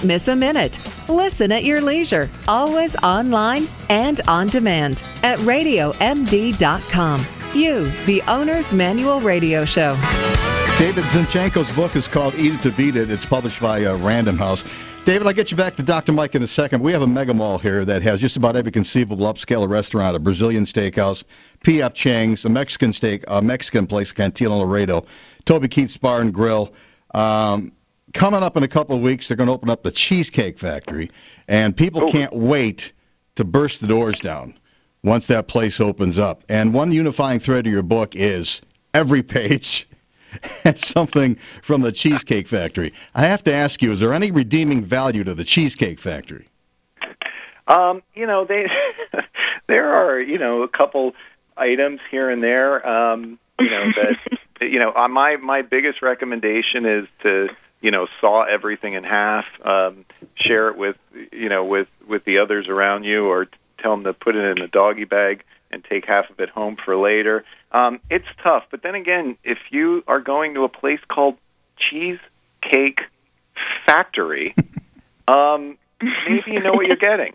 miss a minute. Listen at your leisure, always online and on demand at RadioMD.com. You, the Owner's Manual Radio Show. David Zinchenko's book is called Eat It to Beat It. It's published by Random House. David, I'll get you back to Dr. Mike in a second. We have a mega mall here that has just about every conceivable upscale restaurant, a Brazilian steakhouse, P.F. Chang's, a Mexican place, Cantina Laredo, Toby Keith's Bar and Grill. Coming up in a couple of weeks, they're going to open up the Cheesecake Factory, and people can't wait to burst the doors down once that place opens up. And one unifying thread of your book is every page has something from the Cheesecake Factory. I have to ask you, is there any redeeming value to the Cheesecake Factory? There are, a couple items here and there, my biggest recommendation is to, saw everything in half, share it with the others around you, or tell them to put it in a doggy bag and take half of it home for later. It's tough, but then again, if you are going to a place called Cheesecake Factory, maybe you know what you're getting.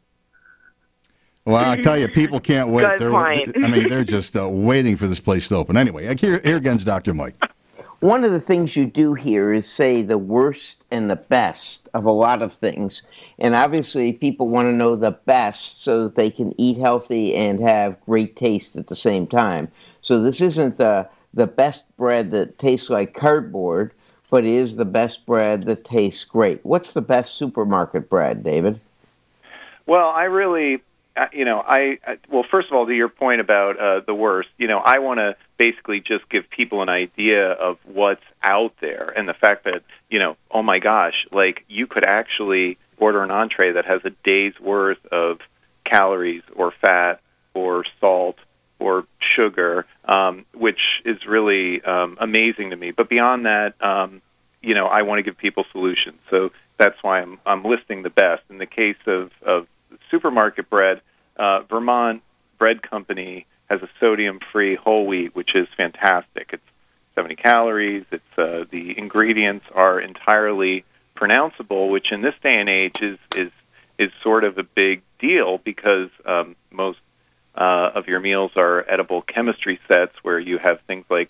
Well, I tell you, people can't wait. Good point. They're just waiting for this place to open. Anyway, here again's Dr. Mike. One of the things you do here is say the worst and the best of a lot of things. And obviously, people want to know the best so that they can eat healthy and have great taste at the same time. So this isn't the best bread that tastes like cardboard, but it is the best bread that tastes great. What's the best supermarket bread, David? Well, I really... well, first of all, to your point about the worst, I want to basically just give people an idea of what's out there, and the fact that, oh my gosh, like you could actually order an entree that has a day's worth of calories or fat or salt or sugar, which is really amazing to me. But beyond that, I want to give people solutions. So that's why I'm listing the best. In the case of supermarket bread, Vermont Bread Company has a sodium-free whole wheat, which is fantastic. It's 70 calories. It's the ingredients are entirely pronounceable, which in this day and age is sort of a big deal because most of your meals are edible chemistry sets where you have things like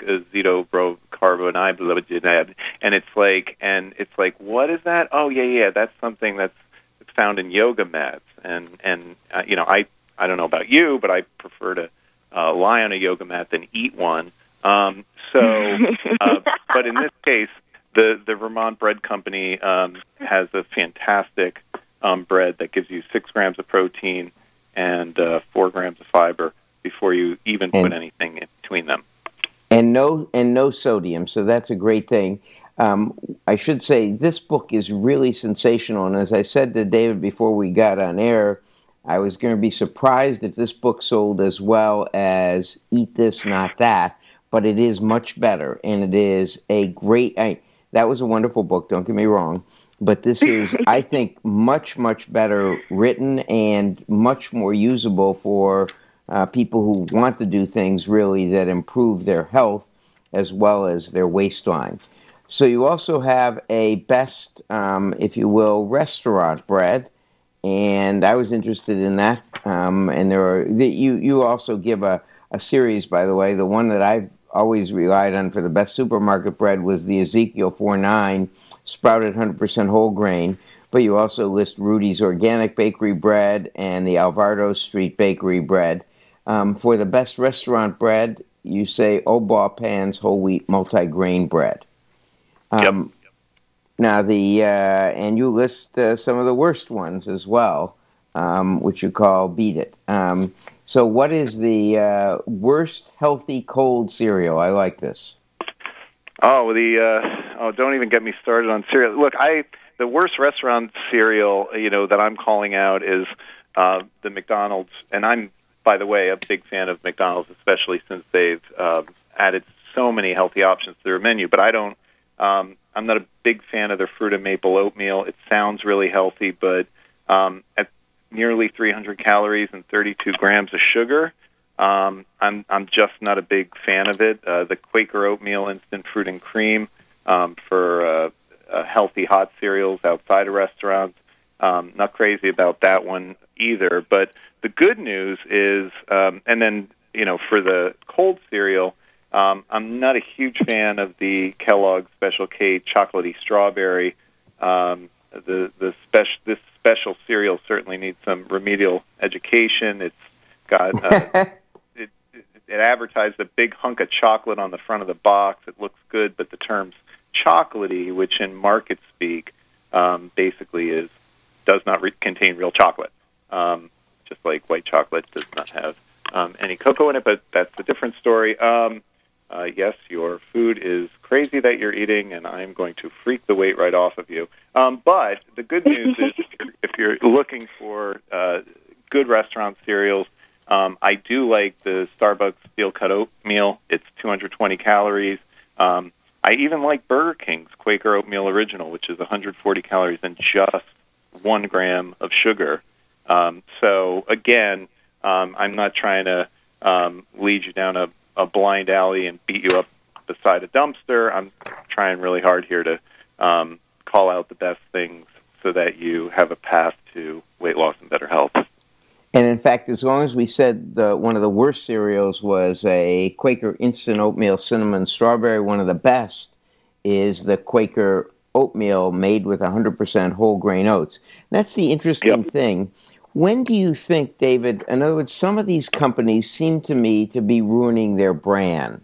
azidobrocarboxylenide, and it's like, what is that? Oh yeah, that's something that's found in yoga mats, and I don't know about you, but I prefer to lie on a yoga mat than eat one. But in this case, the Vermont Bread Company has a fantastic bread that gives you 6 grams of protein and 4 grams of fiber before you even put anything in between them. And no sodium, so that's a great thing. I should say this book is really sensational, and as I said to David before we got on air, I was going to be surprised if this book sold as well as Eat This, Not That, but it is much better, and it is a great... that was a wonderful book, don't get me wrong, but this is, I think, much, much better written and much more usable for people who want to do things really that improve their health as well as their waistline. So you also have a best, if you will, restaurant bread, and I was interested in that. And you also give a series, by the way. The one that I've always relied on for the best supermarket bread was the Ezekiel 4.9 sprouted 100% whole grain. But you also list Rudy's Organic Bakery bread and the Alvarado Street Bakery bread. For the best restaurant bread, you say Obaw Pan's whole wheat multi-grain bread. Yep. Now and you list some of the worst ones as well, which you call Beat It. So what is the worst healthy cold cereal? I like this. Oh, don't even get me started on cereal. Look, the worst restaurant cereal, that I'm calling out is the McDonald's, and I'm, by the way, a big fan of McDonald's, especially since they've added so many healthy options to their menu. But I'm not a big fan of their fruit and maple oatmeal. It sounds really healthy, but at nearly 300 calories and 32 grams of sugar, I'm just not a big fan of it. The Quaker oatmeal instant fruit and cream for healthy hot cereals outside of restaurants. Not crazy about that one either. But the good news is, and then, for the cold cereal, I'm not a huge fan of the Kellogg's Special K chocolatey strawberry. This special cereal certainly needs some remedial education. It's got it advertised a big hunk of chocolate on the front of the box. It looks good, but the terms chocolatey, which in market speak basically does not contain real chocolate. Just like white chocolate does not have any cocoa in it, but that's a different story. Yes, your food is crazy that you're eating, and I'm going to freak the weight right off of you. But the good news is if you're looking for good restaurant cereals, I do like the Starbucks steel-cut oatmeal. It's 220 calories. I even like Burger King's Quaker Oatmeal Original, which is 140 calories and just 1 gram of sugar. So, again, I'm not trying to lead you down a blind alley and beat you up beside a dumpster. I'm trying really hard here to call out the best things so that you have a path to weight loss and better health. And in fact, as long as we said one of the worst cereals was a Quaker Instant Oatmeal Cinnamon Strawberry, one of the best is the Quaker Oatmeal made with 100% whole grain oats. That's the interesting thing. When do you think, David, in other words, some of these companies seem to me to be ruining their brand.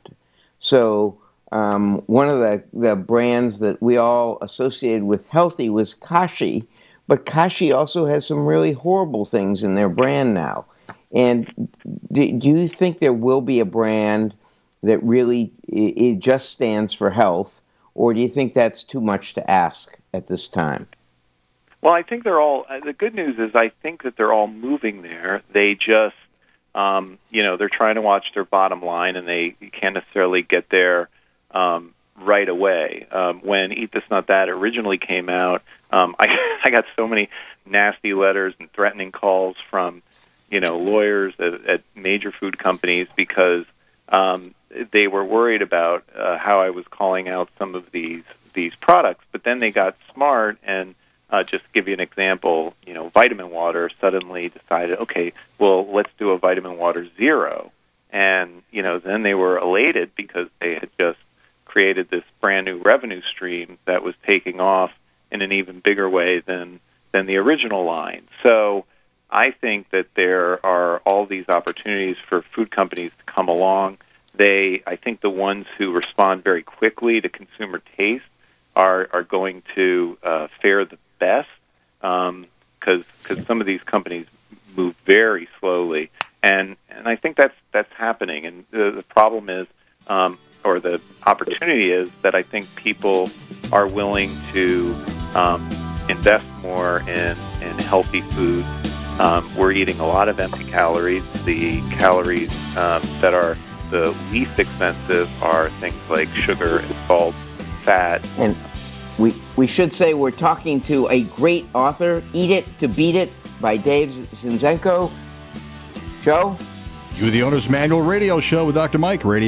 So one of the brands that we all associated with healthy was Kashi, but Kashi also has some really horrible things in their brand now. And do you think there will be a brand that really it just stands for health, or do you think that's too much to ask at this time? Well, I think they're all, the good news is I think that they're all moving there. They just, they're trying to watch their bottom line, and they can't necessarily get there right away. When Eat This Not That originally came out, I got so many nasty letters and threatening calls from, lawyers at major food companies because they were worried about how I was calling out some of these products. But then they got smart and just to give you an example, Vitamin Water suddenly decided, okay, well, let's do a Vitamin Water Zero. And, then they were elated because they had just created this brand new revenue stream that was taking off in an even bigger way than the original line. So I think that there are all these opportunities for food companies to come along. I think the ones who respond very quickly to consumer taste are going to fare the best because some of these companies move very slowly, and I think that's happening. And the problem is, or the opportunity is, that I think people are willing to invest more in healthy food. We're eating a lot of empty calories. The calories that are the least expensive are things like sugar and salt, fat. And we should say we're talking to a great author, Eat It to Beat It by Dave Zinczenko. Joe? You the Owner's Manual Radio Show with Dr. Mike. Radio.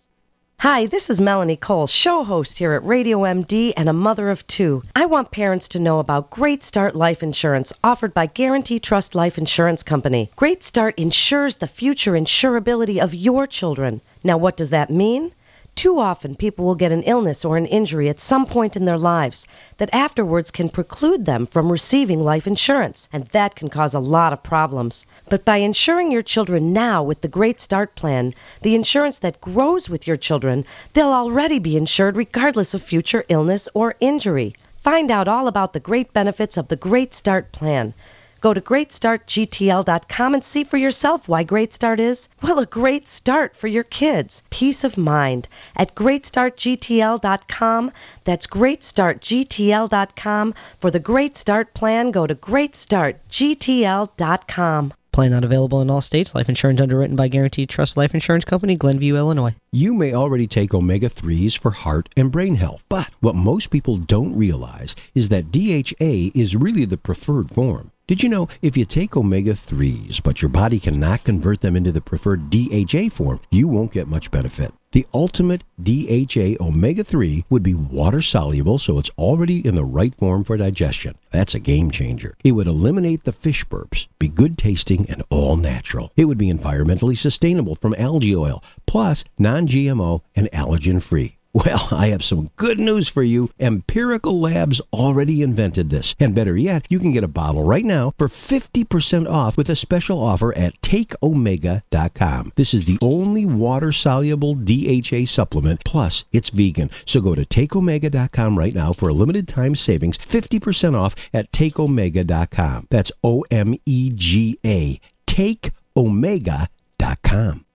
Hi, this is Melanie Cole, show host here at Radio MD and a mother of two. I want parents to know about Great Start Life Insurance offered by Guarantee Trust Life Insurance Company. Great Start insures the future insurability of your children. Now, what does that mean? Too often, people will get an illness or an injury at some point in their lives that afterwards can preclude them from receiving life insurance, and that can cause a lot of problems. But by insuring your children now with the Great Start Plan, the insurance that grows with your children, they'll already be insured regardless of future illness or injury. Find out all about the great benefits of the Great Start Plan. Go to GreatStartGTL.com and see for yourself why Great Start is, well, a great start for your kids. Peace of mind at GreatStartGTL.com. That's GreatStartGTL.com. For the Great Start Plan, go to GreatStartGTL.com. Plan not available in all states. Life insurance underwritten by Guaranteed Trust Life Insurance Company, Glenview, Illinois. You may already take omega-3s for heart and brain health, but what most people don't realize is that DHA is really the preferred form. Did you know if you take omega-3s, but your body cannot convert them into the preferred DHA form, you won't get much benefit? The The ultimate DHA omega-3 would be water-soluble, so it's already in the right form for digestion. That's a game changer. It would eliminate the fish burps, be good tasting and all natural. It would be environmentally sustainable from algae oil, plus non-GMO and allergen-free. Well, I have some good news for you. Empirical Labs already invented this. And better yet, you can get a bottle right now for 50% off with a special offer at takeomega.com. This is the only water-soluble DHA supplement, plus it's vegan. So go to takeomega.com right now for a limited time savings, 50% off at takeomega.com. That's OMEGA, takeomega.com.